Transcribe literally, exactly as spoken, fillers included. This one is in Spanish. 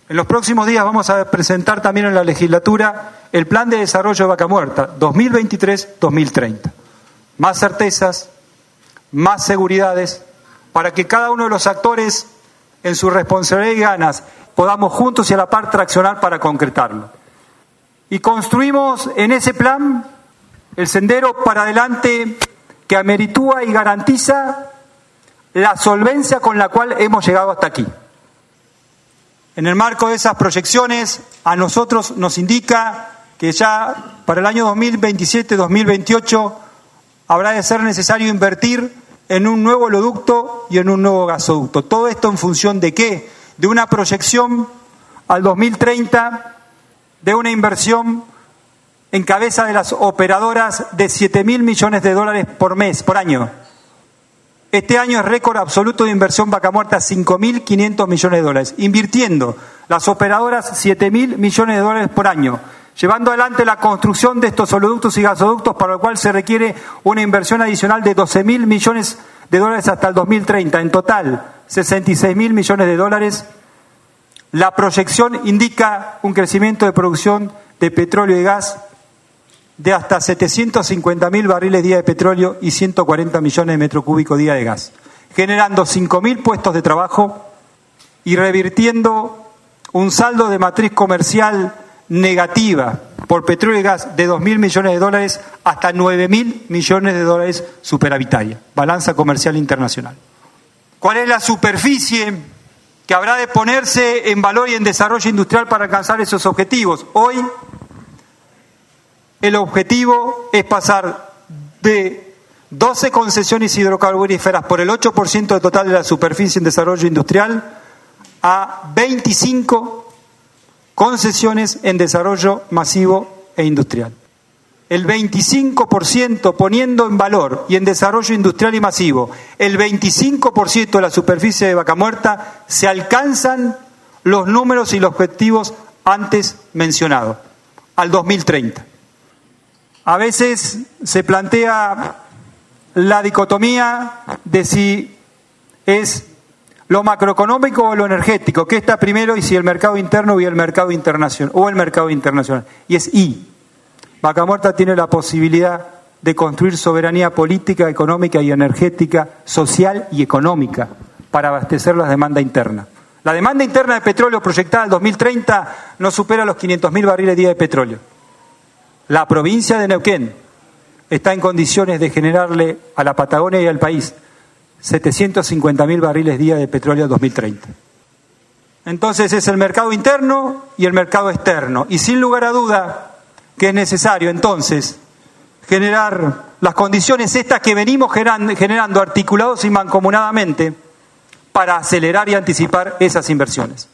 En los próximos días vamos a presentar también en la legislatura el Plan de Desarrollo de Vaca Muerta dos mil veintitrés a dos mil treinta. Más certezas, más seguridades, para que cada uno de los actores en su responsabilidad y ganas podamos juntos y a la par traccionar para concretarlo. Y construimos en ese plan el sendero para adelante que ameritúa y garantiza la solvencia con la cual hemos llegado hasta aquí. En el marco de esas proyecciones, a nosotros nos indica que ya para el año dos mil veintisiete a dos mil veintiocho habrá de ser necesario invertir en un nuevo oleoducto y en un nuevo gasoducto. Todo esto en función de ¿qué? De una proyección al dos mil treinta de una inversión en cabeza de las operadoras de siete mil millones de dólares por mes, por año. Este año es récord absoluto de inversión Vaca Muerta, cinco mil quinientos millones de dólares. Invirtiendo las operadoras siete mil millones de dólares por año, llevando adelante la construcción de estos oleoductos y gasoductos, para lo cual se requiere una inversión adicional de doce mil millones de dólares hasta el dos mil treinta. En total, sesenta y seis mil millones de dólares. La proyección indica un crecimiento de producción de petróleo y gas de hasta setecientos cincuenta mil barriles día de petróleo y ciento cuarenta millones de metros cúbicos día de gas, generando cinco mil puestos de trabajo y revirtiendo un saldo de matriz comercial negativa por petróleo y gas de dos mil millones de dólares hasta nueve mil millones de dólares superavitaria, balanza comercial internacional. ¿Cuál es la superficie que habrá de ponerse en valor y en desarrollo industrial para alcanzar esos objetivos? Hoy el objetivo es pasar de doce concesiones hidrocarburíferas por el ocho por ciento del total de la superficie en desarrollo industrial a veinticinco concesiones en desarrollo masivo e industrial. El veinticinco por ciento poniendo en valor y en desarrollo industrial y masivo, el veinticinco por ciento de la superficie de Vaca Muerta, se alcanzan los números y los objetivos antes mencionados, al dos mil treinta. A veces se plantea la dicotomía de si es lo macroeconómico o lo energético, qué está primero y si el mercado interno y el mercado internacional o el mercado internacional. Y es y. Vaca Muerta tiene la posibilidad de construir soberanía política, económica y energética, social y económica para abastecer la demanda interna. La demanda interna de petróleo proyectada al dos mil treinta no supera los quinientos mil barriles día de petróleo. La provincia de Neuquén está en condiciones de generarle a la Patagonia y al país setecientos cincuenta mil barriles día de petróleo en dos mil treinta. Entonces es el mercado interno y el mercado externo. Y sin lugar a duda que es necesario entonces generar las condiciones estas que venimos generando articulados y mancomunadamente para acelerar y anticipar esas inversiones.